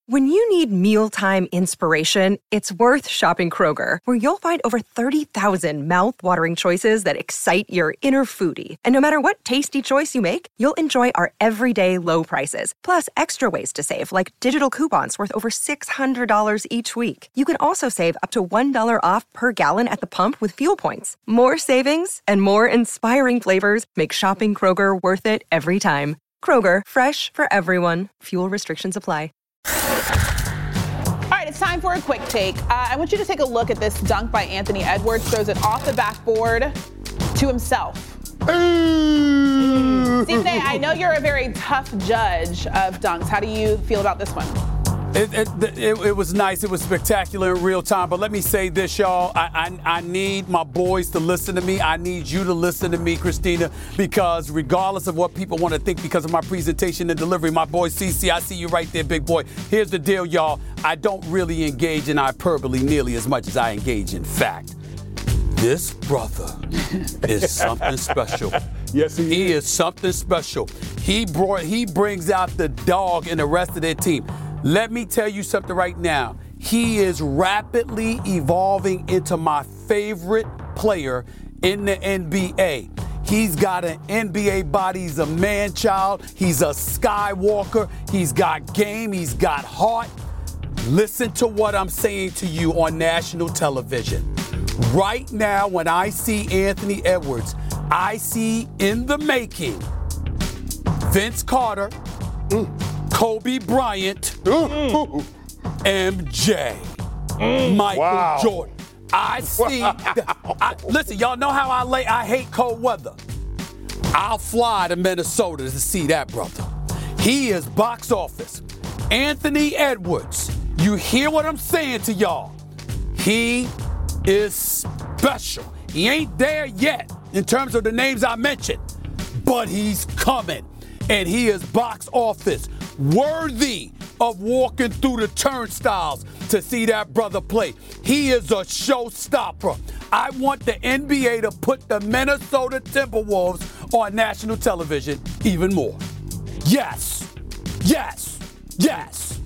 When you need mealtime inspiration, it's worth shopping Kroger, where you'll find over 30,000 mouth-watering choices that excite your inner foodie. And no matter what tasty choice you make, you'll enjoy our everyday low prices, plus extra ways to save, like digital coupons worth over $600 each week. You can also save up to $1 off per gallon at the pump with fuel points. More savings and more inspiring flavors make shopping Kroger worth it every time. Kroger, fresh for everyone. Fuel restrictions apply. All right, it's time for a quick take. I want you to take a look at this dunk by Anthony Edwards. Throws it off the backboard to himself. Stephen A., I know you're a very tough judge of dunks. How do you feel about this one? It was nice. It was spectacular in real time. But let me say this, y'all. I need my boys to listen to me. I need you to listen to me, Christina, because regardless of what people want to think because of my presentation and delivery, my boy CC, I see you right there, big boy. Here's the deal, y'all. I don't really engage in hyperbole nearly as much as I engage in fact. This brother is something special. Yes, he is something special. He brings out the dog in the rest of their team. Let me tell you something right now. He is rapidly evolving into my favorite player in the NBA. He's got an NBA body. He's a man-child. He's a Skywalker. He's got game. He's got heart. Listen to what I'm saying to you on national television. Right now, when I see Anthony Edwards, I see in the making Vince Carter, Kobe Bryant, MJ, Michael Jordan. I see. Listen, y'all know how I hate cold weather. I'll fly to Minnesota to see that brother. He is box office. Anthony Edwards. You hear what I'm saying to y'all? He is special. He ain't there yet in terms of the names I mentioned, but he's coming. And he is box office worthy of walking through the turnstiles to see that brother play. He is a showstopper. I want the NBA to put the Minnesota Timberwolves on national television even more. Yes, yes, yes.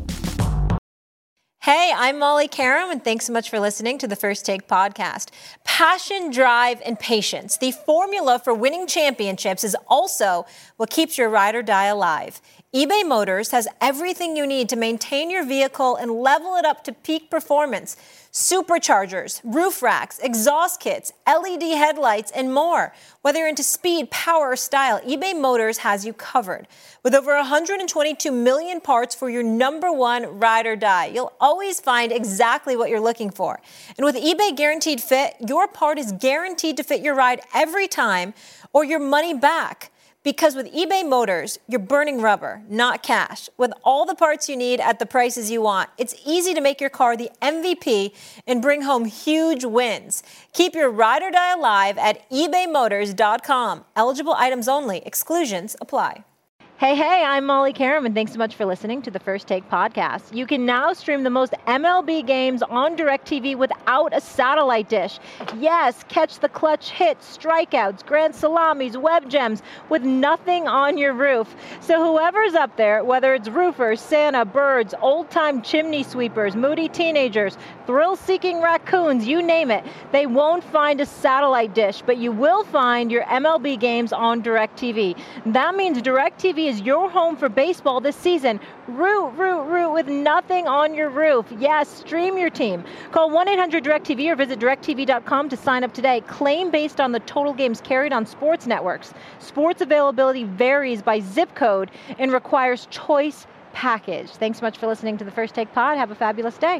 Hey, I'm Molly Karam, and thanks so much for listening to the First Take podcast. Passion, drive, and patience. The formula for winning championships is also what keeps your ride or die alive. eBay Motors has everything you need to maintain your vehicle and level it up to peak performance. Superchargers, roof racks, exhaust kits, LED headlights, and more. Whether you're into speed, power, or style, eBay Motors has you covered. With over 122 million parts for your number one ride or die, you'll always find exactly what you're looking for. And with eBay Guaranteed Fit, your part is guaranteed to fit your ride every time or your money back. Because with eBay Motors, you're burning rubber, not cash. With all the parts you need at the prices you want, it's easy to make your car the MVP and bring home huge wins. Keep your ride or die alive at ebaymotors.com. Eligible items only. Exclusions apply. Hey, I'm Molly Karam, and thanks so much for listening to the First Take podcast. You can now stream the most MLB games on DirecTV without a satellite dish. Yes, catch the clutch hits, strikeouts, grand salamis, web gems with nothing on your roof. So whoever's up there, whether it's roofers, Santa, birds, old-time chimney sweepers, moody teenagers, thrill-seeking raccoons, you name it, they won't find a satellite dish, but you will find your MLB games on DirecTV. That means DirecTV is your home for baseball this season. Root with nothing on your roof. Yes, stream your team. Call 1-800-DirecTV or visit DirecTV.com to sign up today. Claim based on the total games carried on sports networks. Sports availability varies by zip code and requires choice package. Thanks so much for listening to the First Take Pod. Have a fabulous day.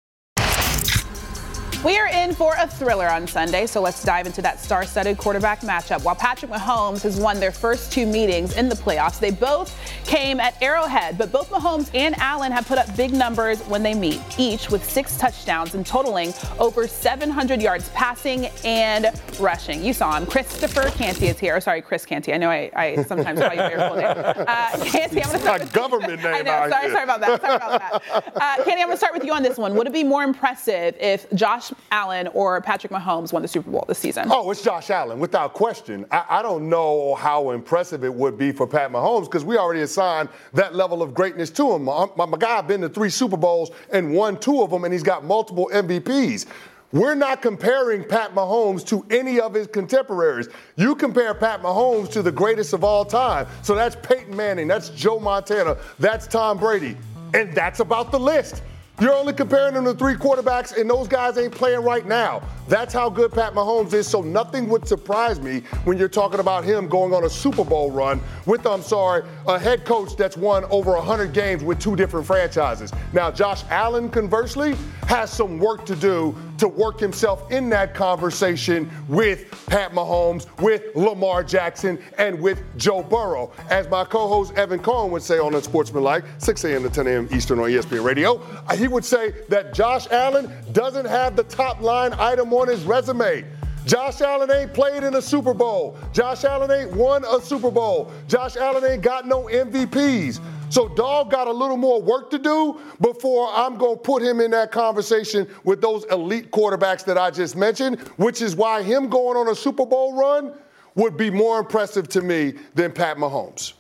We are in for a thriller on Sunday, so let's dive into that star-studded quarterback matchup. While Patrick Mahomes has won their first two meetings in the playoffs, they both came at Arrowhead, but both Mahomes and Allen have put up big numbers when they meet, each with 6 touchdowns and totaling over 700 yards passing and rushing. You saw him. Christopher Canty is here. Oh, sorry, Chris Canty. I know I sometimes call you by your full name. Canty, I'm going to start with government name. I know. Sorry about that. Canty, I'm going to start with you on this one. Would it be more impressive if Josh Allen or Patrick Mahomes won the Super Bowl this season? Oh, it's Josh Allen, without question. I don't know how impressive it would be for Pat Mahomes because we already assigned that level of greatness to him. My guy been to 3 Super Bowls and won 2 of them, and he's got multiple MVPs. We're not comparing Pat Mahomes to any of his contemporaries. You compare Pat Mahomes to the greatest of all time. So that's Peyton Manning, that's Joe Montana, that's Tom Brady. And that's about the list. You're only comparing them to 3 quarterbacks, and those guys ain't playing right now. That's how good Pat Mahomes is, so nothing would surprise me when you're talking about him going on a Super Bowl run with, a head coach that's won over 100 games with 2 different franchises. Now, Josh Allen, conversely, has some work to do to work himself in that conversation with Pat Mahomes, with Lamar Jackson, and with Joe Burrow. As my co-host Evan Cohen would say on Unsportsmanlike, 6 a.m. to 10 a.m. Eastern on ESPN Radio, he would say that Josh Allen doesn't have the top line item on his resume. Josh Allen ain't played in a Super Bowl. Josh Allen ain't won a Super Bowl. Josh Allen ain't got no MVPs. So Dog got a little more work to do before I'm going to put him in that conversation with those elite quarterbacks that I just mentioned, which is why him going on a Super Bowl run would be more impressive to me than Pat Mahomes.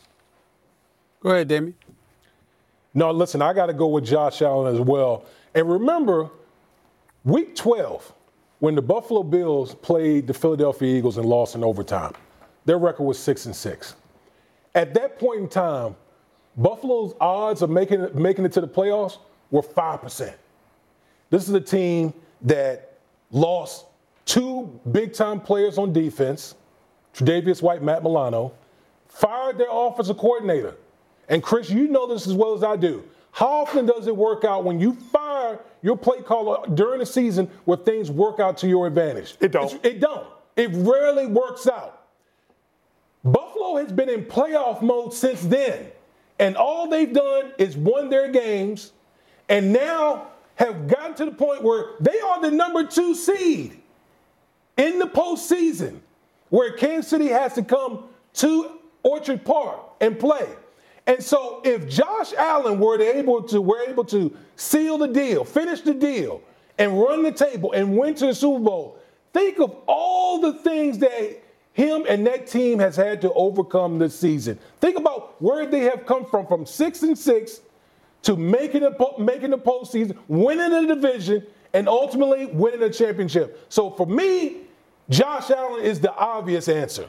Go ahead, Damien. No, listen, I got to go with Josh Allen as well. And remember, Week 12, when the Buffalo Bills played the Philadelphia Eagles and lost in overtime, their record was 6-6. At that point in time, Buffalo's odds of making it to the playoffs were 5%. This is a team that lost 2 big-time players on defense, Tre'Davious White, Matt Milano, fired their offensive coordinator. And, Chris, you know this as well as I do. How often does it work out when you fire your play caller during the season where things work out to your advantage? It don't. It don't. It rarely works out. Buffalo has been in playoff mode since then. And all they've done is won their games and now have gotten to the point where they are the number 2 seed in the postseason, where Kansas City has to come to Orchard Park and play. And so if Josh Allen were able to seal the deal, finish the deal, and run the table and win to the Super Bowl, think of all the things that him and that team has had to overcome this season. Think about where they have come from 6-6 to making the postseason, winning the division, and ultimately winning a championship. So for me, Josh Allen is the obvious answer.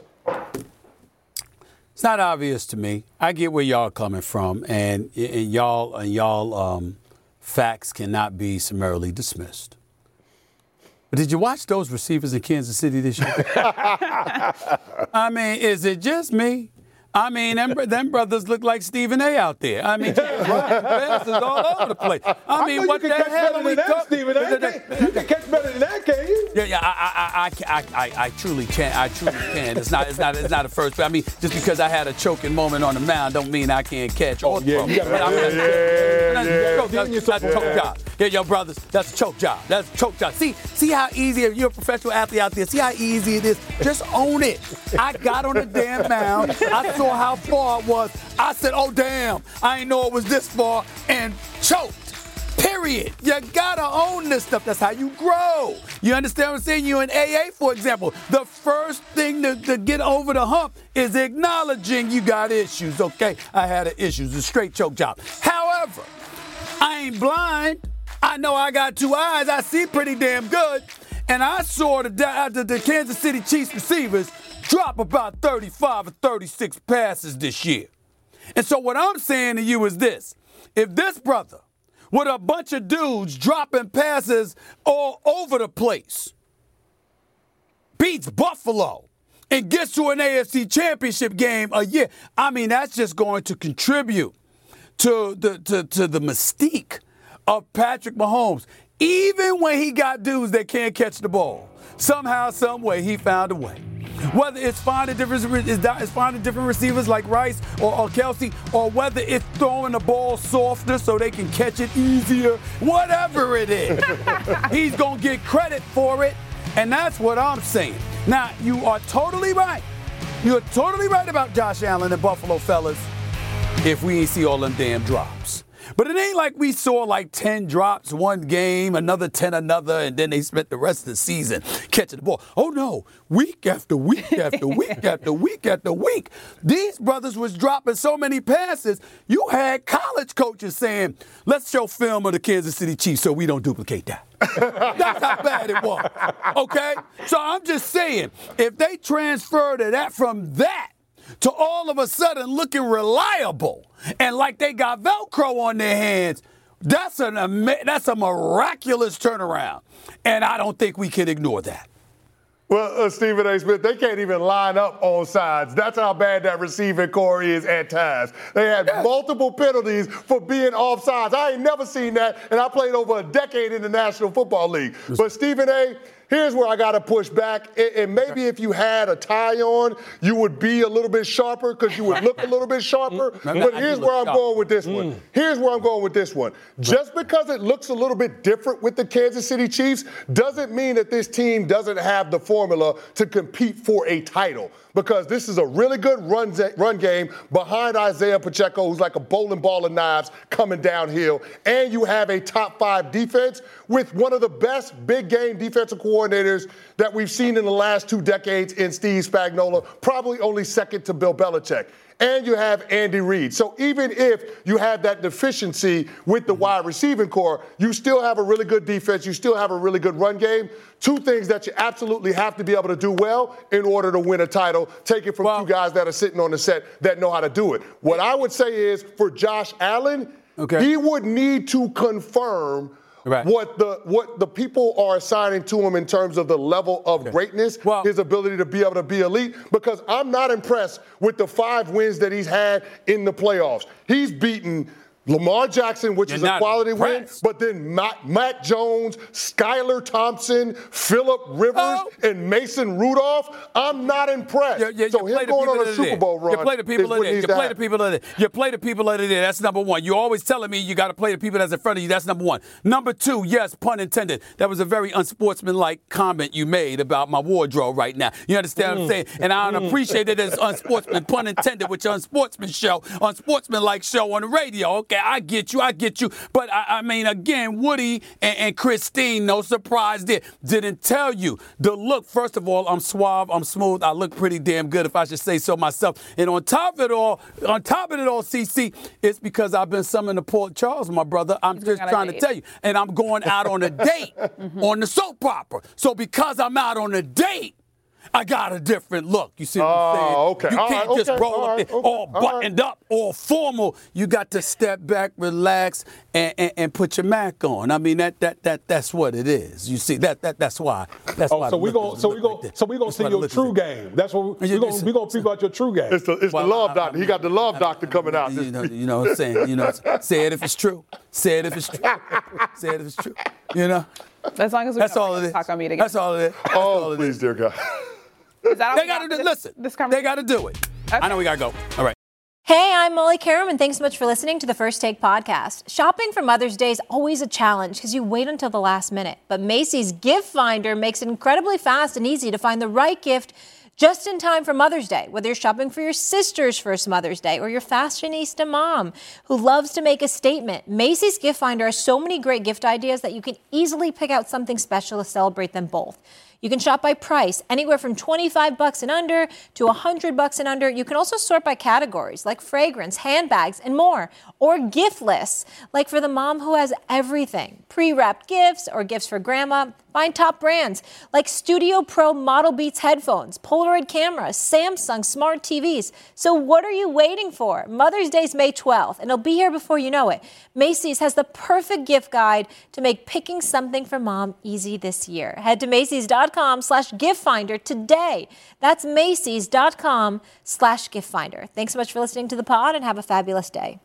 It's not obvious to me. I get where y'all are coming from, and y'all facts cannot be summarily dismissed. But did you watch those receivers in Kansas City this year? I mean, is it just me? I mean, them brothers look like Stephen A. out there. I mean, passes all over the place. I mean, what the hell are we talking? You can catch better than that, can you? Yeah, I truly can. I truly can. It's not a first. I mean, just because I had a choking moment on the mound, don't mean I can't catch. Oh, yeah, That's a choke job. Yeah, yo, brothers, that's a choke job. That's a choke job. See how easy, if you're a professional athlete out there, see how easy it is. Just own it. I got on the damn mound. I saw how far it was. I said, oh, damn, I didn't know it was this far, and choked. Period. You gotta own this stuff. That's how you grow. You understand what I'm saying? You in AA, for example, the first thing to get over the hump is acknowledging you got issues. Okay, I had issues. It's a straight choke job. However, I ain't blind. I know I got 2 eyes. I see pretty damn good. And I saw the Kansas City Chiefs receivers drop about 35 or 36 passes this year. And so what I'm saying to you is this. If this brother, with a bunch of dudes dropping passes all over the place, beats Buffalo and gets to an AFC championship game a year, I mean, that's just going to contribute to the mystique of Patrick Mahomes. Even when he got dudes that can't catch the ball, somehow, some way, he found a way. Whether it's finding different receivers like Rice or Kelsey, or whether it's throwing the ball softer so they can catch it easier, whatever it is, he's going to get credit for it, and that's what I'm saying. Now, you are totally right. You're totally right about Josh Allen and Buffalo, fellas, if we ain't see all them damn drops. But it ain't like we saw like 10 drops one game, another 10 another, and then they spent the rest of the season catching the ball. Oh, no. Week after week after week after week after week. These brothers was dropping so many passes, you had college coaches saying, let's show film of the Kansas City Chiefs so we don't duplicate that. That's how bad it was. Okay? So I'm just saying, if they transferred that from that to all of a sudden looking reliable and like they got Velcro on their hands, that's a miraculous turnaround. And I don't think we can ignore that. Well, Stephen A. Smith, they can't even line up on sides. That's how bad that receiving core is at times. They had multiple penalties for being offsides. I ain't never seen that, and I played over a decade in the National Football League. But Stephen A., here's where I got to push back. And maybe if you had a tie on, you would be a little bit sharper because you would look a little bit sharper. But here's where I'm going with this one. Here's where I'm going with this one. Just because it looks a little bit different with the Kansas City Chiefs doesn't mean that this team doesn't have the formula to compete for a title. Because this is a really good run game behind Isaiah Pacheco, who's like a bowling ball of knives coming downhill. And you have a top 5 defense with one of the best big game defensive coordinators that we've seen in the last 2 decades in Steve Spagnuolo, probably only second to Bill Belichick. And you have Andy Reid. So even if you have that deficiency with the wide receiving core, you still have a really good defense. You still have a really good run game. 2 things that you absolutely have to be able to do well in order to win a title. Take it from 2 guys that are sitting on the set that know how to do it. What I would say is for Josh Allen, he would need to confirm what the people are assigning to him in terms of the level of greatness, his ability to be able to be elite, because I'm not impressed with the 5 wins that he's had in the playoffs. He's beaten Lamar Jackson, which is a quality win, but then Matt Jones, Skylar Thompson, Phillip Rivers, and Mason Rudolph. I'm not impressed. So him going on a Super Bowl run. You play the people of it. You play the people of it. You play the people of it. That's number one. You're always telling me you got to play the people that's in front of you. That's number one. Number 2, yes, pun intended. That was a very unsportsmanlike comment you made about my wardrobe right now. You understand what I'm saying? And I don't appreciate it as unsportsman, pun intended, with your unsportsmanlike show on the radio. Okay, I get you. But I mean, again, Woody and Christine, no surprise there, didn't tell you the look. First of all, I'm suave, I'm smooth, I look pretty damn good, if I should say so myself. And on top of it all, CC, it's because I've been summoned to Port Charles, my brother. I'm just trying to tell you. And I'm going out on a date on the soap opera. So because I'm out on a date, I got a different look. You see what I'm saying? Okay. You can't just roll up there all buttoned up, all formal. You got to step back, relax, and put your Mac on. I mean, that's what it is. You see, that's why. So we're gonna see your true game. That's what we're gonna peep out your true game. It's the love doctor. He got the love doctor coming out. You know what I'm saying? Say it if it's true. Say it if it's true. Say it if it's true. You know. As long as we don't talk on me again. That's all it is. Oh, please, dear God. Is that all they got to listen. They got to do it. Okay. I know we got to go. All right. Hey, I'm Molly Karam, and thanks so much for listening to the First Take podcast. Shopping for Mother's Day is always a challenge because you wait until the last minute. But Macy's Gift Finder makes it incredibly fast and easy to find the right gift just in time for Mother's Day, whether you're shopping for your sister's first Mother's Day or your fashionista mom who loves to make a statement. Macy's Gift Finder has so many great gift ideas that you can easily pick out something special to celebrate them both. You can shop by price, anywhere from $25 and under to $100 and under. You can also sort by categories like fragrance, handbags, and more. Or gift lists, like for the mom who has everything. Pre-wrapped gifts or gifts for grandma. Find top brands like Studio Pro Model Beats headphones, Polaroid cameras, Samsung smart TVs. So what are you waiting for? Mother's Day's May 12th, and it'll be here before you know it. Macy's has the perfect gift guide to make picking something for mom easy this year. Head to Macys.com/giftfinder today. That's Macys.com/giftfinder. Thanks so much for listening to the pod, and have a fabulous day.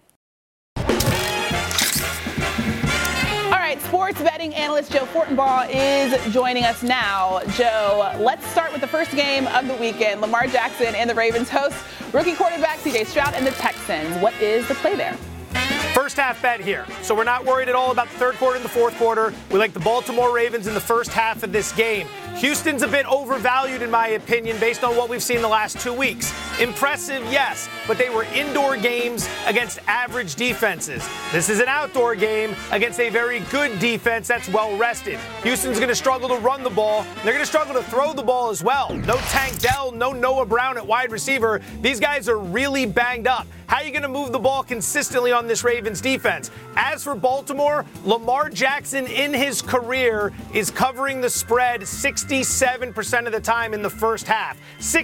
Sports betting analyst Joe Fortenbaugh is joining us now. Joe, let's start with the first game of the weekend. Lamar Jackson and the Ravens host rookie quarterback C.J. Stroud and the Texans. What is the play there? First first half bet here. So we're not worried at all about the third quarter and the fourth quarter. We like the Baltimore Ravens in the first half of this game. Houston's a bit overvalued, in my opinion, based on what we've seen the last 2 weeks. Impressive, yes, but they were indoor games against average defenses. This is an outdoor game against a very good defense that's well rested. Houston's going to struggle to run the ball. They're going to struggle to throw the ball as well. No Tank Dell, no Noah Brown at wide receiver. These guys are really banged up. How are you going to move the ball consistently on this Ravens defense? As for Baltimore, Lamar Jackson in his career is covering the spread 67% of the time in the first half.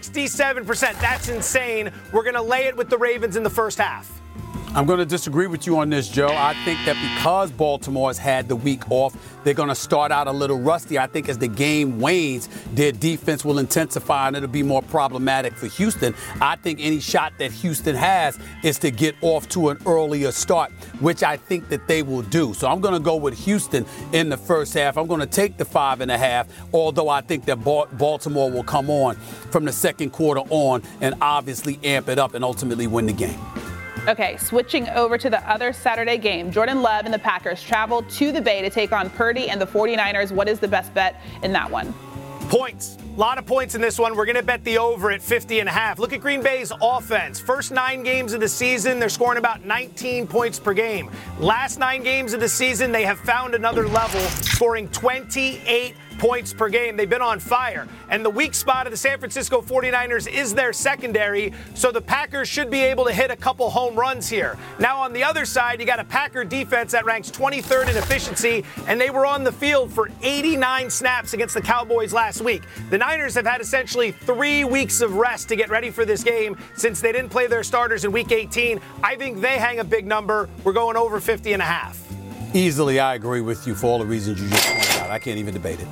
67%. That's insane. We're going to lay it with the Ravens in the first half. I'm going to disagree with you on this, Joe. I think that because Baltimore's had the week off, they're going to start out a little rusty. I think as the game wanes, their defense will intensify and it'll be more problematic for Houston. I think any shot that Houston has is to get off to an earlier start, which I think that they will do. So I'm going to go with Houston in the first half. I'm going to take the 5.5, although I think that Baltimore will come on from the second quarter on and obviously amp it up and ultimately win the game. Okay, switching over to the other Saturday game, Jordan Love and the Packers travel to the Bay to take on Purdy and the 49ers. What is the best bet in that one? Points. A lot of points in this one. We're going to bet the over at 50.5. Look at Green Bay's offense. First 9 games of the season, they're scoring about 19 points per game. Last 9 games of the season, they have found another level, scoring 28 points per game. They've been on fire. And the weak spot of the San Francisco 49ers is their secondary, so the Packers should be able to hit a couple home runs here. Now on the other side, you got a Packer defense that ranks 23rd in efficiency, and they were on the field for 89 snaps against the Cowboys last week. The Niners have had essentially 3 weeks of rest to get ready for this game since they didn't play their starters in Week 18. I think they hang a big number. We're going over 50.5. Easily, I agree with you for all the reasons you just pointed out. I can't even debate it.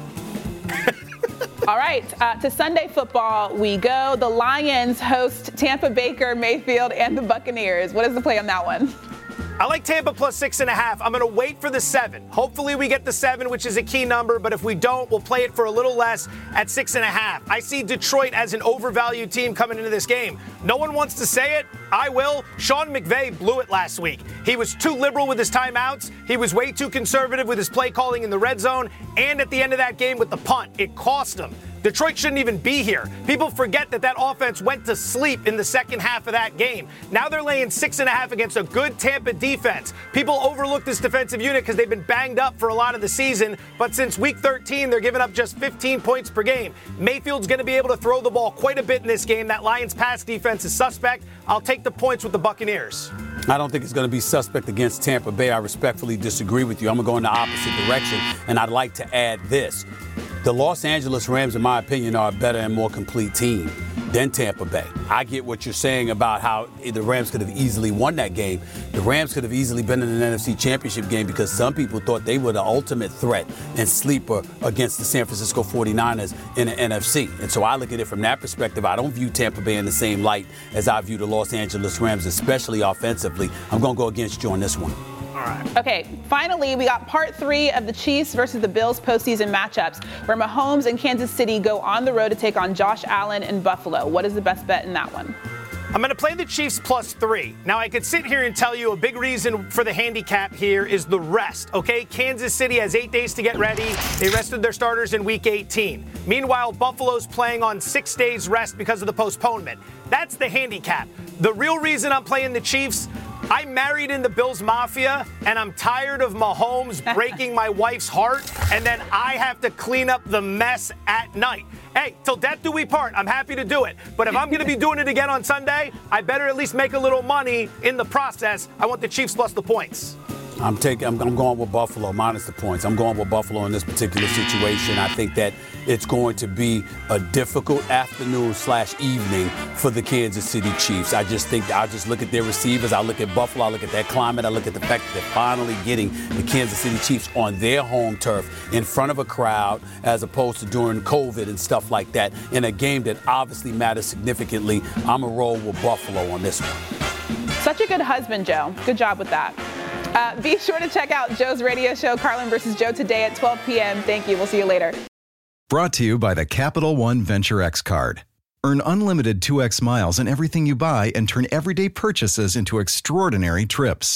All right, to Sunday football we go. The Lions host Tampa, Baker Mayfield, and the Buccaneers. What is the play on that one? I like Tampa plus 6.5. I'm going to wait for the 7. Hopefully we get the 7, which is a key number, but if we don't, we'll play it for a little less at 6.5. I see Detroit as an overvalued team coming into this game. No one wants to say it. I will. Sean McVay blew it last week. He was too liberal with his timeouts. He was way too conservative with his play calling in the red zone. And at the end of that game with the punt, it cost him. Detroit shouldn't even be here. People forget that offense went to sleep in the second half of that game. Now they're laying 6.5 against a good Tampa defense. People overlook this defensive unit because they've been banged up for a lot of the season, but since week 13, they're giving up just 15 points per game. Mayfield's going to be able to throw the ball quite a bit in this game. That Lions pass defense is suspect. I'll take the points with the Buccaneers. I don't think it's going to be suspect against Tampa Bay. I respectfully disagree with you. I'm going to go in the opposite direction, and I'd like to add this. The Los Angeles Rams, in my opinion, are a better and more complete team than Tampa Bay. I get what you're saying about how the Rams could have easily won that game. The Rams could have easily been in an NFC Championship game because some people thought they were the ultimate threat and sleeper against the San Francisco 49ers in the NFC. And so I look at it from that perspective. I don't view Tampa Bay in the same light as I view the Los Angeles Rams, especially offensively. I'm going to go against you on this one. All right. Okay, finally, we got part 3 of the Chiefs versus the Bills postseason matchups, where Mahomes and Kansas City go on the road to take on Josh Allen in Buffalo. What is the best bet in that one? I'm going to play the Chiefs plus 3. Now, I could sit here and tell you a big reason for the handicap here is the rest, okay? Kansas City has 8 days to get ready. They rested their starters in Week 18. Meanwhile, Buffalo's playing on 6 days rest because of the postponement. That's the handicap. The real reason I'm playing the Chiefs, I married in the Bills Mafia, and I'm tired of Mahomes breaking my wife's heart, and then I have to clean up the mess at night. Hey, till death do we part. I'm happy to do it. But if I'm going to be doing it again on Sunday, I better at least make a little money in the process. I want the Chiefs plus the points. I'm going with Buffalo minus the points. I'm going with Buffalo in this particular situation. I think that it's going to be a difficult afternoon/evening for the Kansas City Chiefs. I just think I'll just look at their receivers. I look at Buffalo. I look at that climate. I look at the fact that they're finally getting the Kansas City Chiefs on their home turf in front of a crowd as opposed to during COVID and stuff like that in a game that obviously matters significantly. I'm going to roll with Buffalo on this one. Such a good husband, Joe. Good job with that. Be sure to check out Joe's radio show, Carlin vs. Joe, today at 12 p.m. Thank you. We'll see you later. Brought to you by the Capital One Venture X card. Earn unlimited 2x miles on everything you buy and turn everyday purchases into extraordinary trips.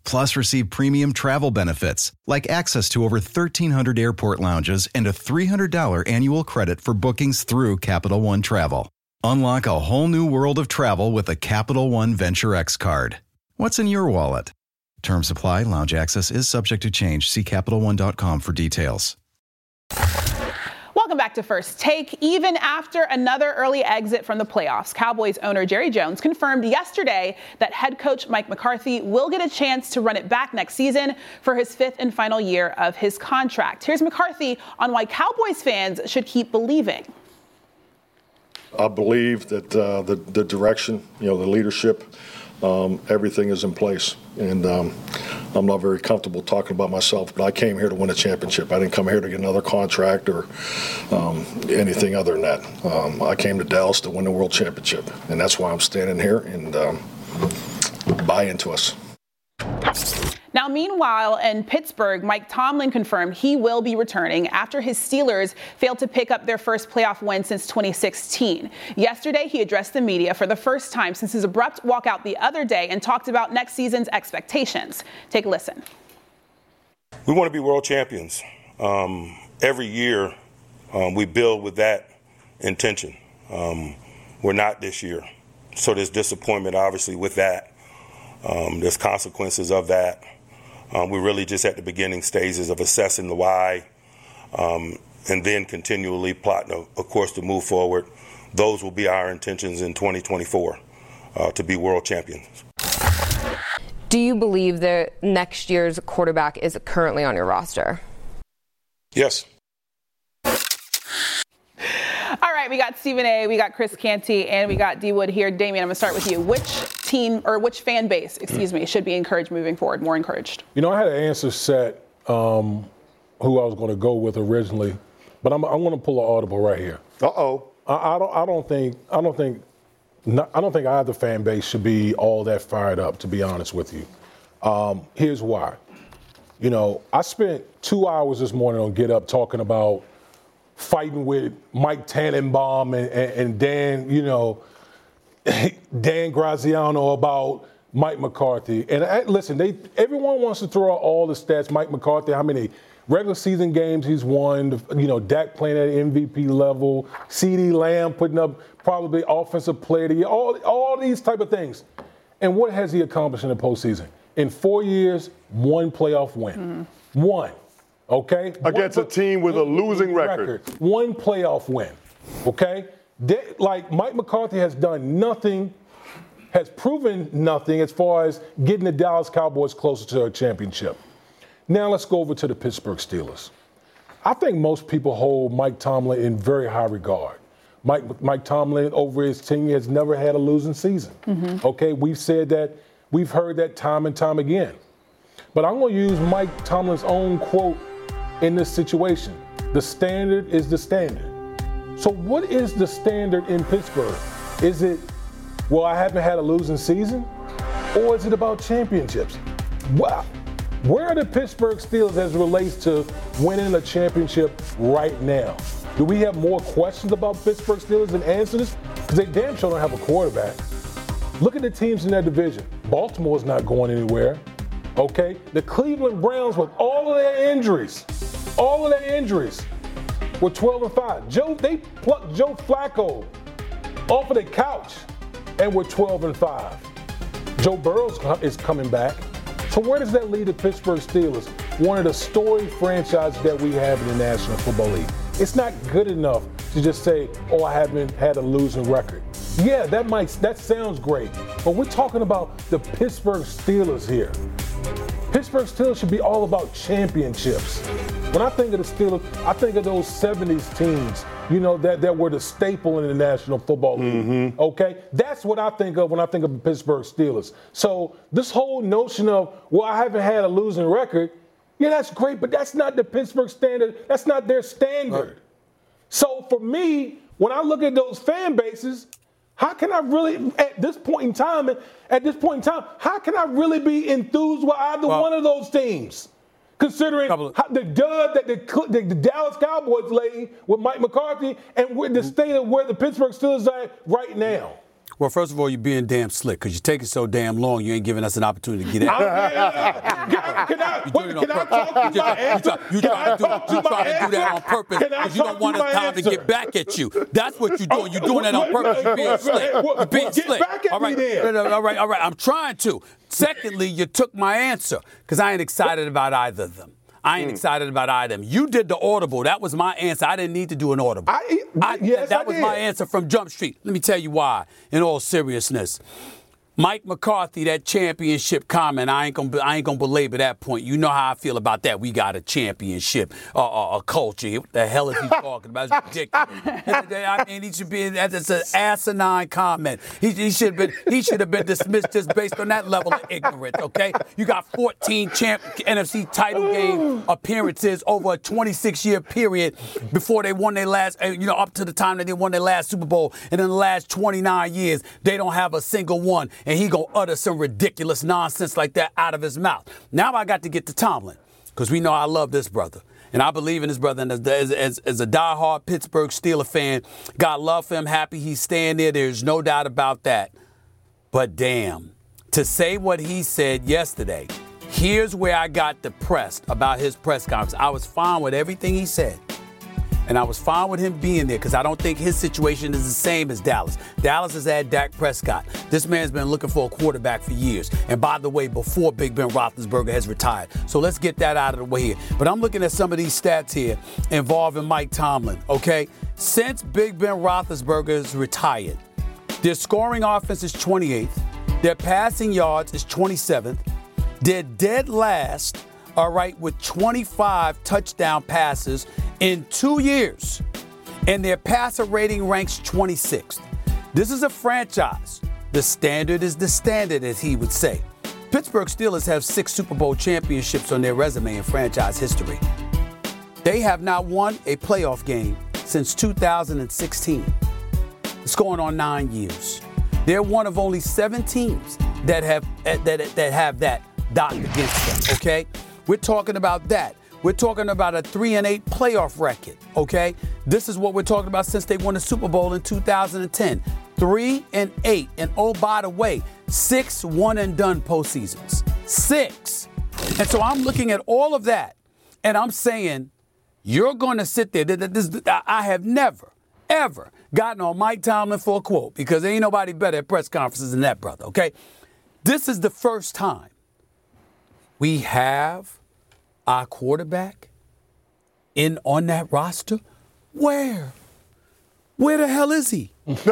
Plus, receive premium travel benefits like access to over 1,300 airport lounges and a $300 annual credit for bookings through Capital One Travel. Unlock a whole new world of travel with a Capital One Venture X card. What's in your wallet? Terms apply. Lounge access is subject to change. See CapitalOne.com for details. Welcome back to First Take. Even after another early exit from the playoffs, Cowboys owner Jerry Jones confirmed yesterday that head coach Mike McCarthy will get a chance to run it back next season for his 5th and final year of his contract. Here's McCarthy on why Cowboys fans should keep believing. I believe that the direction, the leadership, everything is in place. And I'm not very comfortable talking about myself, but I came here to win a championship. I didn't come here to get another contract or anything other than that. I came to Dallas to win the world championship, and that's why I'm standing here and buy into us. Now, meanwhile, in Pittsburgh, Mike Tomlin confirmed he will be returning after his Steelers failed to pick up their first playoff win since 2016. Yesterday, he addressed the media for the first time since his abrupt walkout the other day and talked about next season's expectations. Take a listen. We want to be world champions. Every year, we build with that intention. We're not this year. So there's disappointment, obviously, with that. There's consequences of that. We're really just at the beginning stages of assessing the why and then continually plotting a course to move forward. Those will be our intentions in 2024, to be world champions. Do you believe that next year's quarterback is currently on your roster? Yes. All right, we got Stephen A., we got Chris Canty, and we got D. Wood here. Damian, I'm going to start with you. Which fan base, should be encouraged moving forward, more encouraged? I had an answer set who I was going to go with originally, but I'm going to pull an audible right here. Uh-oh. I don't think either fan base should be all that fired up, to be honest with you. Here's why. I spent 2 hours this morning on Get Up talking about fighting with Mike Tannenbaum and Dan, Dan Graziano about Mike McCarthy. And listen, everyone wants to throw out all the stats. Mike McCarthy, how many regular season games he's won, Dak playing at MVP level, CeeDee Lamb putting up probably offensive player of the year, all these type of things. And what has he accomplished in the postseason? In 4 years, 1 playoff win. One. Okay? Against a team with a losing record. 1 playoff win. Okay? Mike McCarthy has done nothing, has proven nothing as far as getting the Dallas Cowboys closer to a championship. Now let's go over to the Pittsburgh Steelers. I think most people hold Mike Tomlin in very high regard. Mike Tomlin, over his tenure, has never had a losing season. Mm-hmm. Okay? We've said that. We've heard that time and time again. But I'm going to use Mike Tomlin's own quote in this situation. The standard is the standard. So what is the standard in Pittsburgh? Is it, I haven't had a losing season? Or is it about championships? Wow. Where are the Pittsburgh Steelers as it relates to winning a championship right now? Do we have more questions about Pittsburgh Steelers than answers? Because they damn sure don't have a quarterback. Look at the teams in that division. Baltimore's not going anywhere. Okay? The Cleveland Browns, with all of their injuries, were 12-5. They plucked Joe Flacco off of the couch and were 12-5. Joe Burrow is coming back. So where does that lead the Pittsburgh Steelers, one of the storied franchises that we have in the National Football League? It's not good enough to just say, I haven't had a losing record. Yeah, that sounds great, but we're talking about the Pittsburgh Steelers here. Pittsburgh Steelers should be all about championships. When I think of the Steelers, I think of those 70s teams, that were the staple in the National Football League. Mm-hmm. Okay? That's what I think of when I think of the Pittsburgh Steelers. So this whole notion of, I haven't had a losing record, yeah, that's great, but that's not the Pittsburgh standard. That's not their standard. Right. So for me, when I look at those fan bases, how can I really, at this point in time, how can I really be enthused with either one of those teams? Considering the dud that the Dallas Cowboys laid with Mike McCarthy and with the state of where the Pittsburgh Steelers are at right now. Well, first of all, you're being damn slick because you're taking so damn long. You ain't giving us an opportunity to get out. Can I talk to my answer? You trying to do that on purpose because you don't want us time to get back at you. That's what you're doing. You're doing that on purpose. You're being slick. You're being slick. All right. I'm trying to. Secondly, you took my answer because I ain't excited about either of them. I ain't excited about either of them. You did the audible. That was my answer. I didn't need to do an audible. That was my answer from Jump Street. Let me tell you why, in all seriousness. Mike McCarthy, that championship comment, I ain't gonna belabor that point. You know how I feel about that. We got a championship, a culture. What the hell is he talking about? It's ridiculous. I mean, he should be. That's an asinine comment. He should have been dismissed just based on that level of ignorance. Okay, you got 14 NFC title game appearances over a 26-year period before they won their last. Up to the time that they won their last Super Bowl, and in the last 29 years, they don't have a single one. And he gonna utter some ridiculous nonsense like that out of his mouth. Now I got to get to Tomlin, because we know I love this brother. And I believe in his brother. And as a diehard Pittsburgh Steelers fan, got love for him, happy he's staying there. There's no doubt about that. But damn, to say what he said yesterday, here's where I got depressed about his press conference. I was fine with everything he said. And I was fine with him being there because I don't think his situation is the same as Dallas. Dallas has had Dak Prescott. This man's been looking for a quarterback for years. And by the way, before Big Ben Roethlisberger has retired. So let's get that out of the way here. But I'm looking at some of these stats here involving Mike Tomlin, okay? Since Big Ben Roethlisberger is retired, their scoring offense is 28th. Their passing yards is 27th. They're dead last, all right, with 25 touchdown passes in 2 years, and their passer rating ranks 26th. This is a franchise. The standard is the standard, as he would say. Pittsburgh Steelers have 6 Super Bowl championships on their resume in franchise history. They have not won a playoff game since 2016. It's going on 9 years. They're one of only 7 teams that have that dot against them, okay? We're talking about that. We're talking about a 3-8 playoff record, okay? This is what we're talking about since they won the Super Bowl in 2010. 3-8. And oh, by the way, 6 one-and-done postseasons. 6. And so I'm looking at all of that, and I'm saying, you're going to sit there. I have never, ever gotten on Mike Tomlin for a quote because there ain't nobody better at press conferences than that brother, okay? This is the first time we have our quarterback on that roster. Where the hell is he?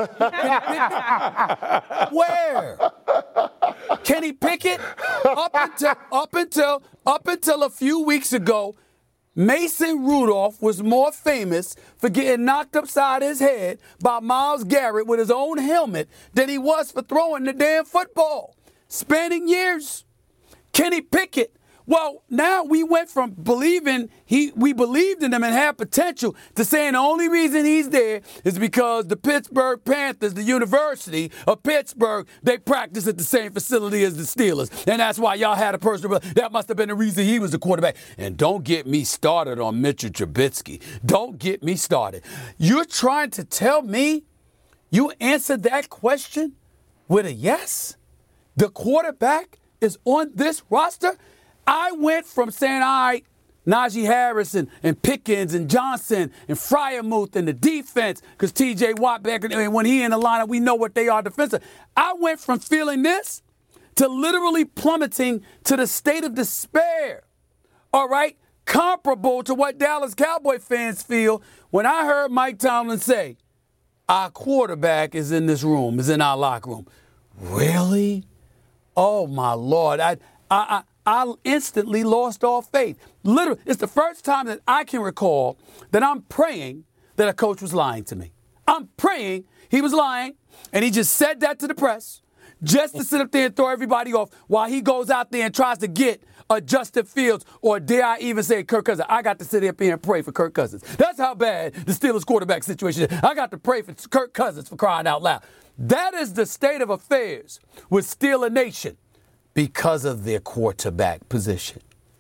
Where? Kenny Pickett? Up until a few weeks ago, Mason Rudolph was more famous for getting knocked upside his head by Myles Garrett with his own helmet than he was for throwing the damn football. Spanning years. Kenny Pickett. Well, now we went from we believed in him and had potential to saying the only reason he's there is because the Pittsburgh Panthers, the University of Pittsburgh, they practice at the same facility as the Steelers. And that's why y'all had a personal, that must have been the reason he was the quarterback. And don't get me started on Mitchell Trubisky. Don't get me started. You're trying to tell me you answered that question with a yes? The quarterback is on this roster? I went from saying, all right, Najee Harris and Pickens and Johnson and Freiermuth and the defense, because T.J. Watt back when he in the lineup, we know what they are defensive. I went from feeling this to literally plummeting to the state of despair, all right, comparable to what Dallas Cowboy fans feel when I heard Mike Tomlin say, our quarterback is in this room, is in our locker room. Really? Oh, my Lord. I instantly lost all faith. Literally, it's the first time that I can recall that I'm praying that a coach was lying to me. I'm praying he was lying, and he just said that to the press just to sit up there and throw everybody off while he goes out there and tries to get a Justin Fields, or dare I even say Kirk Cousins. I got to sit up here and pray for Kirk Cousins. That's how bad the Steelers quarterback situation is. I got to pray for Kirk Cousins, for crying out loud. That is the state of affairs with Steeler Nation. Because of their quarterback position.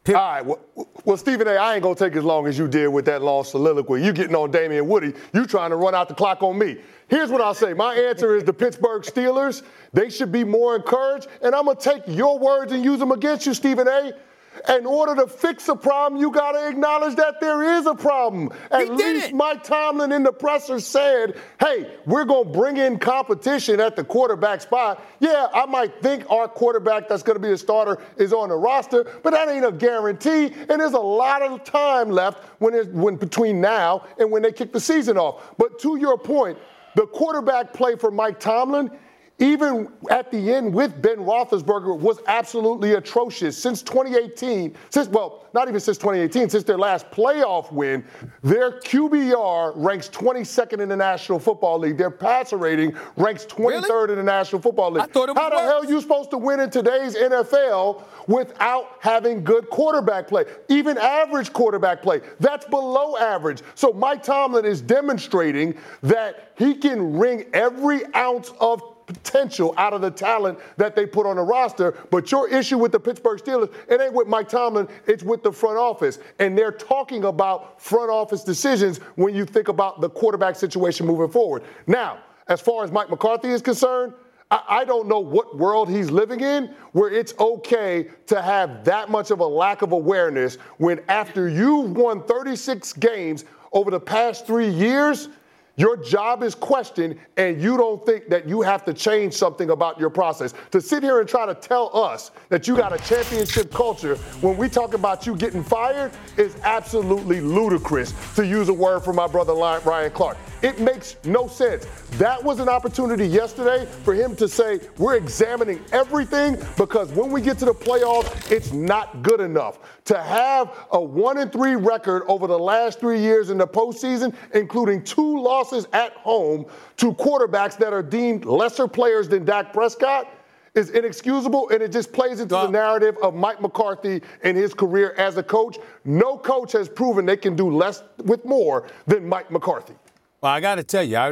All right. Well, Stephen A., I ain't going to take as long as you did with that long soliloquy. You getting on Damian Woody. You trying to run out the clock on me. Here's what I'll say. My answer is the Pittsburgh Steelers. They should be more encouraged. And I'm going to take your words and use them against you, Stephen A. In order to fix a problem, you got to acknowledge that there is a problem. At least Mike Tomlin in the presser said, hey, we're going to bring in competition at the quarterback spot. Yeah, I might think our quarterback that's going to be a starter is on the roster, but that ain't a guarantee. And there's a lot of time left when between now and when they kick the season off. But to your point, the quarterback play for Mike Tomlin, even at the end with Ben Roethlisberger, was absolutely atrocious. Since 2018, not even since 2018, since their last playoff win, their QBR ranks 22nd in the National Football League. Their passer rating ranks 23rd in the National Football League. How the hell are you supposed to win in today's NFL without having good quarterback play? Even average quarterback play, that's below average. So Mike Tomlin is demonstrating that he can wring every ounce of potential out of the talent that they put on the roster. But your issue with the Pittsburgh Steelers, it ain't with Mike Tomlin, it's with the front office. And they're talking about front office decisions when you think about the quarterback situation moving forward. Now, as far as Mike McCarthy is concerned, I don't know what world he's living in where it's okay to have that much of a lack of awareness when after you've won 36 games over the past 3 years, your job is questioned, and you don't think that you have to change something about your process. To sit here and try to tell us that you got a championship culture when we talk about you getting fired is absolutely ludicrous, to use a word from my brother Ryan Clark. It makes no sense. That was an opportunity yesterday for him to say, we're examining everything because when we get to the playoffs, it's not good enough. To have a 1-3 record over the last 3 years in the postseason, including 2 losses at home to quarterbacks that are deemed lesser players than Dak Prescott, is inexcusable, and it just plays into the narrative of Mike McCarthy and his career as a coach. No coach has proven they can do less with more than Mike McCarthy. Well, I got to tell you, I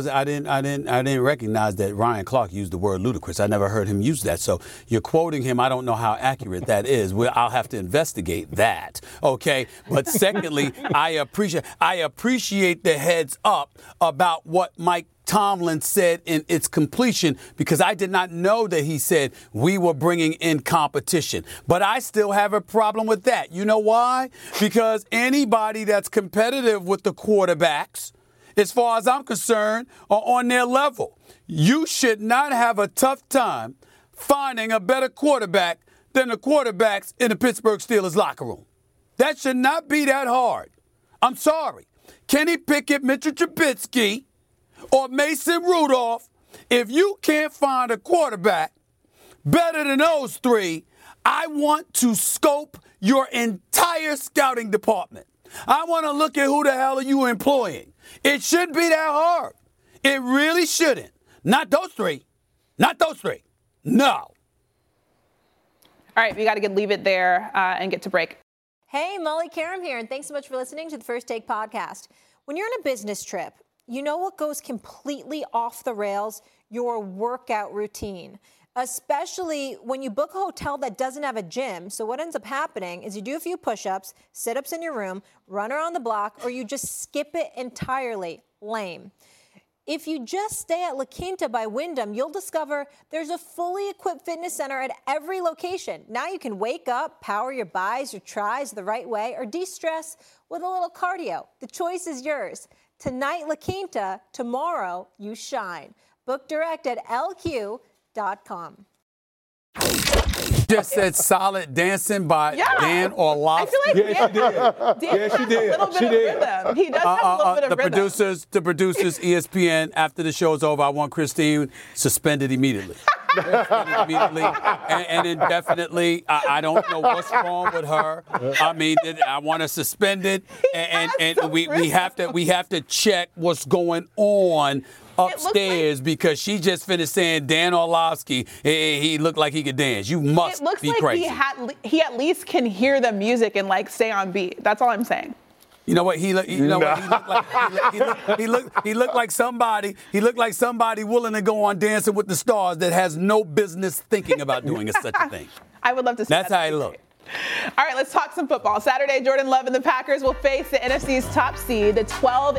didn't recognize that Ryan Clark used the word ludicrous. I never heard him use that. So you're quoting him. I don't know how accurate that is. I'll have to investigate that. Okay. But secondly, I appreciate the heads up about what Mike Tomlin said in its completion, because I did not know that he said we were bringing in competition. But I still have a problem with that. You know why? Because anybody that's competitive with the quarterbacks, as far as I'm concerned, are on their level. You should not have a tough time finding a better quarterback than the quarterbacks in the Pittsburgh Steelers locker room. That should not be that hard. I'm sorry. Kenny Pickett, Mitchell Trubisky, or Mason Rudolph, if you can't find a quarterback better than those 3, I want to scope your entire scouting department. I want to look at who the hell are you employing. It shouldn't be that hard. It really shouldn't. Not those 3. Not those 3. No. All right, we got to leave it there and get to break. Hey, Molly Karam here, and thanks so much for listening to the First Take podcast. When you're on a business trip, you know what goes completely off the rails? Your workout routine. Especially when you book a hotel that doesn't have a gym. So what ends up happening is you do a few push-ups, sit-ups in your room, run around the block, or you just skip it entirely. Lame. If you just stay at La Quinta by Wyndham, you'll discover there's a fully equipped fitness center at every location. Now you can wake up, power your bis or tris the right way, or de-stress with a little cardio. The choice is yours. Tonight, La Quinta. Tomorrow, you shine. Book direct at LQ.com. Just said solid dancing by Dan Orlovsky. I feel like yes, she did. A little bit of rhythm. He does have a little bit of rhythm. The producers, ESPN, after the show's over, I want Christine suspended immediately. And indefinitely. I don't know what's wrong with her. I mean, I want to suspend it, and we have to check what's going on upstairs, because she just finished saying Dan Orlovsky, he looked like he could dance. You must be crazy. It looks like he at least can hear the music and stay on beat. That's all I'm saying. You know what? He looked like somebody. He looked like somebody willing to go on Dancing with the Stars that has no business thinking about doing such a thing. I would love to see That's that. how he looked. All right, let's talk some football. Saturday, Jordan Love and the Packers will face the NFC's top seed, the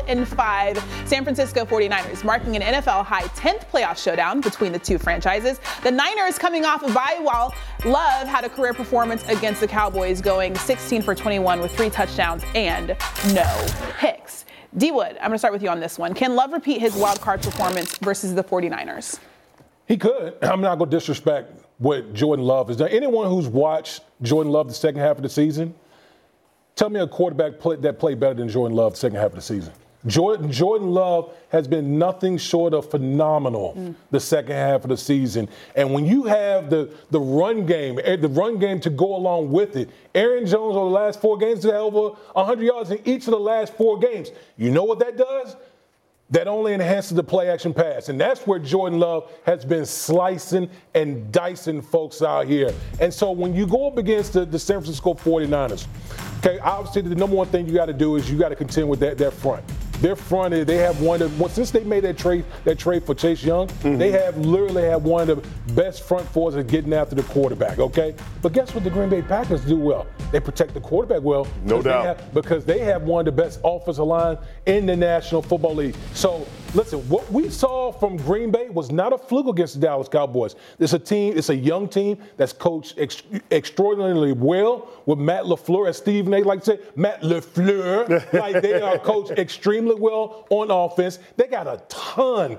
12-5 San Francisco 49ers, marking an NFL-high 10th playoff showdown between the two franchises. The Niners coming off a bye, while Love had a career performance against the Cowboys, going 16 for 21 with 3 touchdowns and no picks. D-Wood, I'm going to start with you on this one. Can Love repeat his wild card performance versus the 49ers? He could. I'm not going to disrespect what Jordan Love has done. Anyone who's watched Jordan Love the second half of the season, tell me a quarterback that played better than Jordan Love the second half of the season. Jordan Love has been nothing short of phenomenal the second half of the season. And when you have the run game to go along with it, Aaron Jones over the last 4 games has had over 100 yards in each of the last 4 games. You know what that does? That only enhances the play-action pass. And that's where Jordan Love has been slicing and dicing folks out here. And so when you go up against the San Francisco 49ers, okay, obviously the number one thing you got to do is you got to contend with that front. Their front, they have since they made that trade for Chase Young, they have literally had one of the best front fours of getting after the quarterback, okay? But guess what the Green Bay Packers do well? They protect the quarterback well. No doubt. Because they have one of the best offensive lines in the National Football League. So, listen, what we saw from Green Bay was not a fluke against the Dallas Cowboys. It's a young team that's coached extraordinarily well with Matt LaFleur, as Stephen A. like to say, Matt LaFleur. Like, they are coached extremely well on offense. They got a ton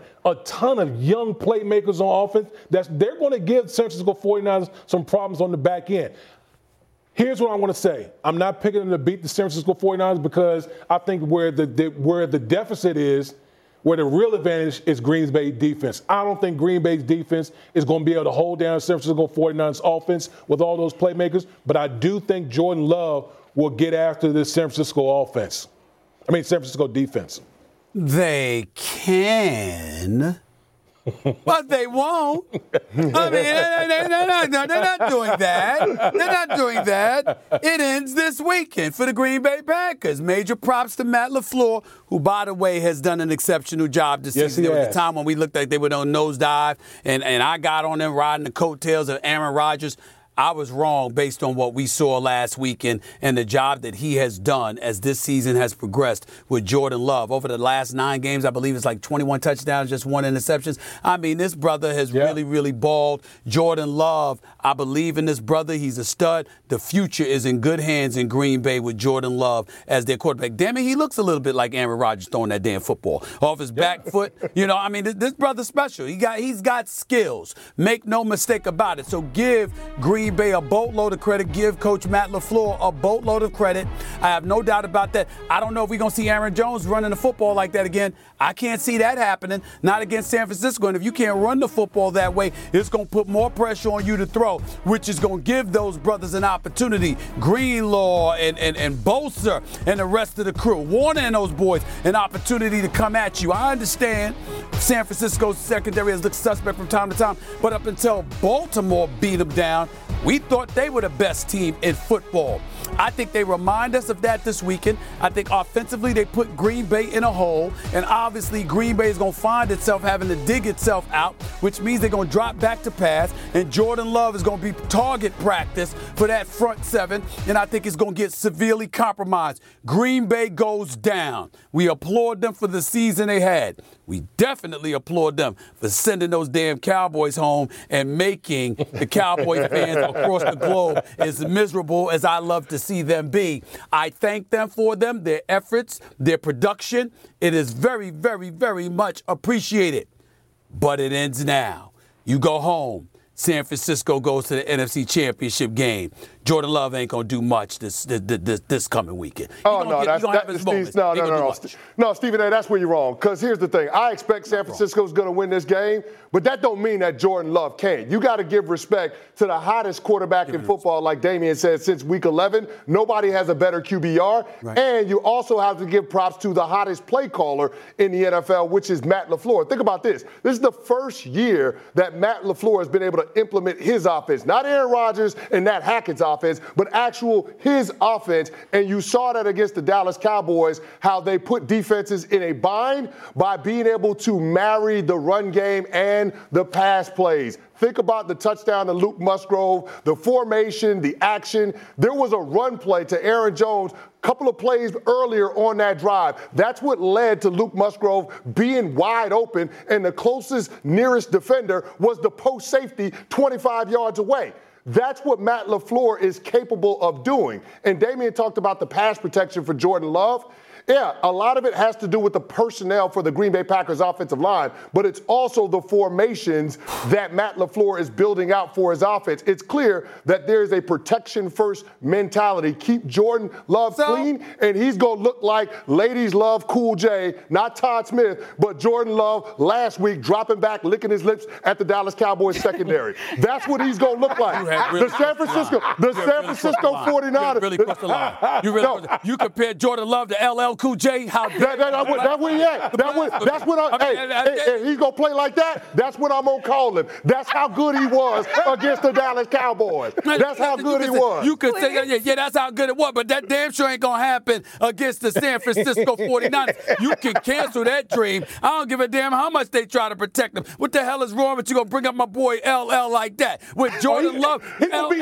of young playmakers on offense. They're going to give San Francisco 49ers some problems on the back end. Here's what I want to say. I'm not picking them to beat the San Francisco 49ers because I think where the deficit is, where the real advantage is Green Bay's defense. I don't think Green Bay's defense is going to be able to hold down San Francisco 49ers offense with all those playmakers, but I do think Jordan Love will get after this San Francisco defense. They can, but they won't. I mean, they're not doing that. They're not doing that. It ends this weekend for the Green Bay Packers. Major props to Matt LaFleur, who, by the way, has done an exceptional job this season. There was a time when we looked like they were on nosedive, and I got on them riding the coattails of Aaron Rodgers. I was wrong based on what we saw last weekend and the job that he has done as this season has progressed with Jordan Love. Over the last 9 games, I believe it's like 21 touchdowns, just 1 interception. I mean, this brother has really, really balled. Jordan Love, I believe in this brother. He's a stud. The future is in good hands in Green Bay with Jordan Love as their quarterback. Damn it, he looks a little bit like Aaron Rodgers throwing that damn football off his back foot. You know, I mean, this brother's special. He's got skills. Make no mistake about it. So give Green Bay a boatload of credit. Give Coach Matt LaFleur a boatload of credit. I have no doubt about that. I don't know if we're going to see Aaron Jones running the football like that again. I can't see that happening, not against San Francisco. And if you can't run the football that way, it's going to put more pressure on you to throw, which is going to give those brothers an opportunity. Greenlaw and Bosa and the rest of the crew, Warner and those boys, an opportunity to come at you. I understand San Francisco's secondary has looked suspect from time to time, but up until Baltimore beat them down, we thought they were the best team in football. I think they remind us of that this weekend. I think offensively they put Green Bay in a hole, and obviously Green Bay is going to find itself having to dig itself out, which means they're going to drop back to pass, and Jordan Love is going to be target practice for that front 7, and I think it's going to get severely compromised. Green Bay goes down. We applaud them for the season they had. We definitely applaud them for sending those damn Cowboys home and making the Cowboys fans across the globe as miserable as I love to see them be. I thank them for their efforts, their production. It is very, very, very much appreciated. But it ends now. You go home. San Francisco goes to the NFC Championship game. Jordan Love ain't going to do much this coming weekend. No, Stephen A., that's where you're wrong. Because here's the thing. I expect San Francisco's going to win this game, but that don't mean that Jordan Love can't. You got to give respect to the hottest quarterback in football, like Damian said, since week 11. Nobody has a better QBR. Right. And you also have to give props to the hottest play caller in the NFL, which is Matt LaFleur. Think about this. This is the first year that Matt LaFleur has been able to implement his offense. Not Aaron Rodgers and Nat Hackett's offense, but his offense. And you saw that against the Dallas Cowboys, how they put defenses in a bind by being able to marry the run game and the pass plays. Think about the touchdown to Luke Musgrove, the formation, the action. There was a run play to Aaron Jones a couple of plays earlier on that drive. That's what led to Luke Musgrove being wide open, and the closest, nearest defender was the post safety 25 yards away. That's what Matt LaFleur is capable of doing. And Damian talked about the pass protection for Jordan Love. Yeah, a lot of it has to do with the personnel for the Green Bay Packers offensive line, but it's also the formations that Matt LaFleur is building out for his offense. It's clear that there's a protection-first mentality. Keep Jordan Love clean, and he's going to look like ladies love Cool J, not Todd Smith, but Jordan Love last week dropping back, licking his lips at the Dallas Cowboys secondary. That's what he's going to look like. The San Francisco 49ers. You compared Jordan Love to LL Cool J? How that's where he at. That's what and he's going to play like that. That's what I'm going to call him. That's how good he was against the Dallas Cowboys. That's how good he was. You could say, yeah, that's how good it was, but that damn sure ain't going to happen against the San Francisco 49ers. You can cancel that dream. I don't give a damn how much they try to protect him. What the hell is wrong with you going to bring up my boy LL like that? With Jordan Love, LL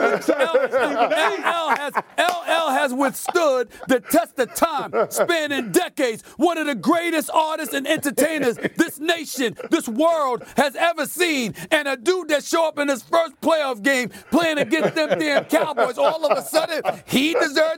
has withstood the test of time, spanning decades. One of the greatest artists and entertainers this nation, this world has ever seen. And a dude that show up in his first playoff game playing against them damn Cowboys, all of a sudden, he deserved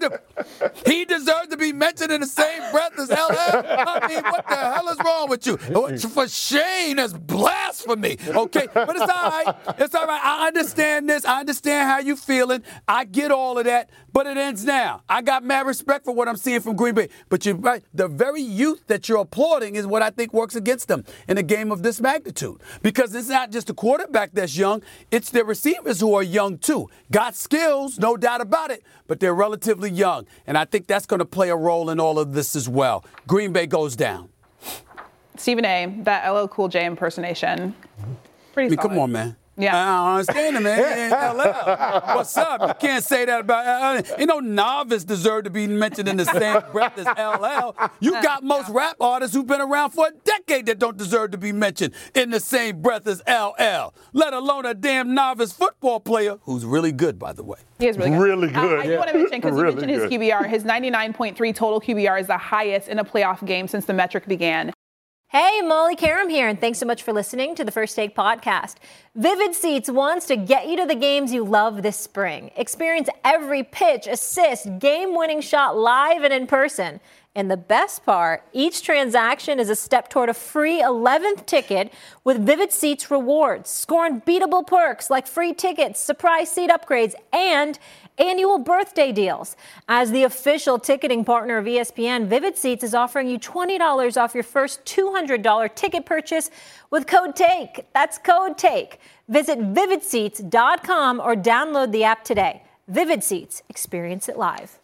to be mentioned in the same breath as LL. I mean, what the hell is wrong with you? For shame, that's blasphemy. Okay, but it's all right. It's all right. I understand this. I understand how you feeling. I get all of that, but it ends now. I got mad respect for what I'm seeing from Green Bay. But you're right. The very youth that you're applauding is what I think works against them in a game of this magnitude. Because it's not just the quarterback that's young. It's their receivers who are young, too. Got skills, no doubt about it, but they're relatively young. And I think that's going to play a role in all of this as well. Green Bay goes down. Stephen A., that LL Cool J impersonation, pretty solid. Come on, man. Yeah. I don't understand him, man. LL. What's up? You can't say that about ain't no novice deserve to be mentioned in the same breath as LL. You got most rap artists who've been around for a decade that don't deserve to be mentioned in the same breath as LL, let alone a damn novice football player who's really good, by the way. He is really good. Really good. I do want to mention, because you mentioned his QBR, his 99.3 total QBR is the highest in a playoff game since the metric began. Hey, Molly Karam here, and thanks so much for listening to the First Take podcast. Vivid Seats wants to get you to the games you love this spring. Experience every pitch, assist, game-winning shot live and in person. And the best part, each transaction is a step toward a free 11th ticket with Vivid Seats rewards. Score unbeatable perks like free tickets, surprise seat upgrades, and annual birthday deals. As the official ticketing partner of ESPN, Vivid Seats is offering you $20 off your first $200 ticket purchase with code TAKE. That's code TAKE. Visit vividseats.com or download the app today. Vivid Seats. Experience it live.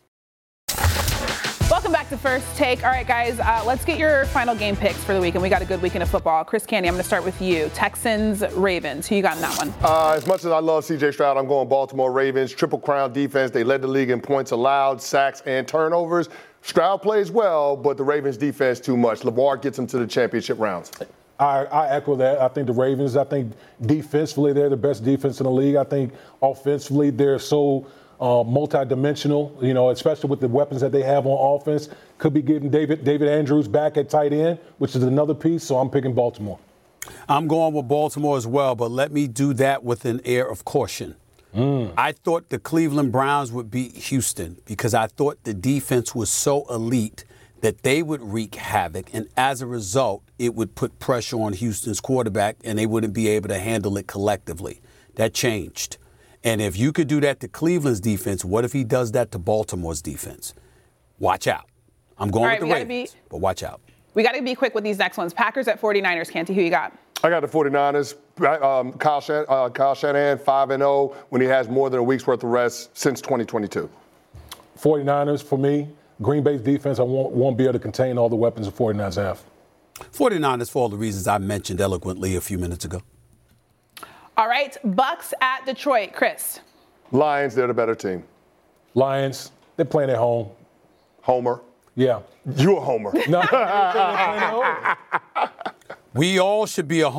Welcome back to First Take. All right, guys, let's get your final game picks for the weekend. We got a good weekend of football. Chris Candy, I'm going to start with you. Texans, Ravens. Who you got in that one? As much as I love C.J. Stroud, I'm going Baltimore Ravens. Triple crown defense. They led the league in points allowed, sacks, and turnovers. Stroud plays well, but the Ravens defense too much. LeVar gets them to the championship rounds. I echo that. I think the Ravens, defensively, they're the best defense in the league. I think offensively, they're so multi-dimensional, especially with the weapons that they have on offense. Could be getting David Andrews back at tight end, which is another piece, so I'm picking Baltimore. I'm going with Baltimore as well, but let me do that with an air of caution. I thought the Cleveland Browns would beat Houston because I thought the defense was so elite that they would wreak havoc, and as a result, it would put pressure on Houston's quarterback, and they wouldn't be able to handle it collectively. That changed. And if you could do that to Cleveland's defense, what if he does that to Baltimore's defense? Watch out. I'm going with the Ravens, but watch out. We got to be quick with these next ones. Packers at 49ers. Canty, who you got? I got the 49ers. Kyle Shanahan, 5-0 when he has more than a week's worth of rest since 2022. 49ers for me. Green Bay's defense, I won't be able to contain all the weapons the 49ers have. 49ers for all the reasons I mentioned eloquently a few minutes ago. All right, Bucks at Detroit. Chris. Lions, they're the better team. Lions, they're playing at home. Homer. Yeah. You a homer. No, they're playing at home. We all should be a homer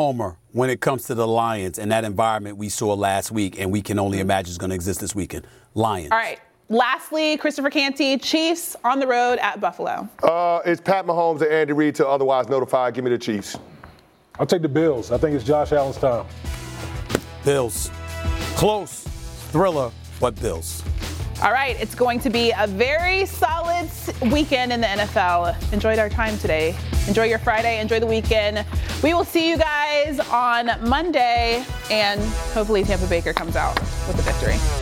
when it comes to the Lions and that environment we saw last week, and we can only imagine is going to exist this weekend. Lions. All right. Lastly, Christopher Canty, Chiefs on the road at Buffalo. It's Pat Mahomes and Andy Reid till otherwise notified. Give me the Chiefs. I'll take the Bills. I think it's Josh Allen's time. Bills. Close. Thriller, but Bills. All right, it's going to be a very solid weekend in the NFL. Enjoyed our time today. Enjoy your Friday. Enjoy the weekend. We will see you guys on Monday, and hopefully Tampa Baker comes out with a victory.